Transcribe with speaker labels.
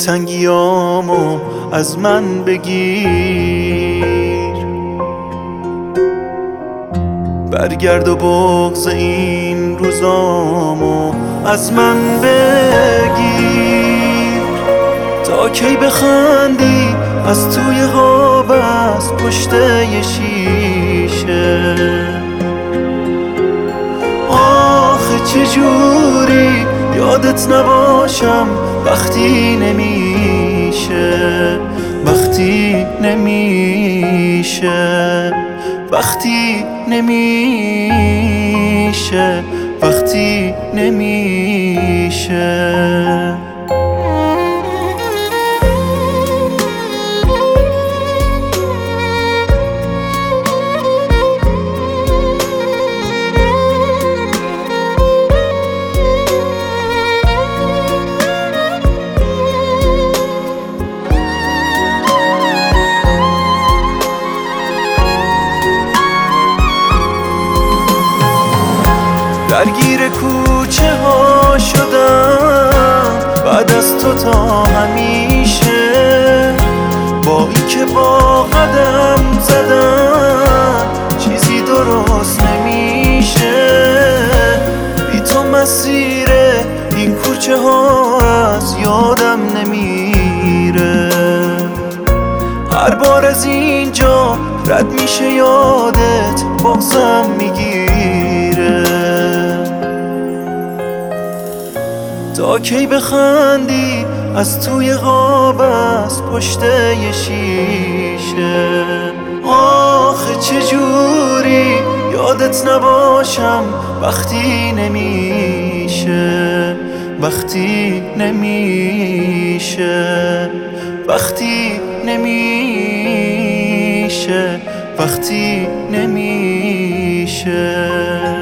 Speaker 1: دلتنگیامو از من بگیر، برگرد و بغض این روزامو از من بگیر. تا کی بخندی از توی خواب، از پشت یه شیشه؟ آخه چجوری یادت نباشم وقتی نمیشه، وقتی نمیشه، وقتی نمیشه، وقتی نمیشه. درگیر کوچه ها شدم بعد از تو تا همیشه، با این که با قدم زدم چیزی درست نمیشه. بی تو مسیر این کوچه ها از یادم نمیره، هر بار از اینجا رد میشه یادت بغضم میگیره. تا کی بخندی از توی خواب، از پشت یه شیشه؟ آخه چجوری یادت نباشم وقتی نمیشه، وقتی نمیشه، وقتی نمیشه، وقتی نمیشه.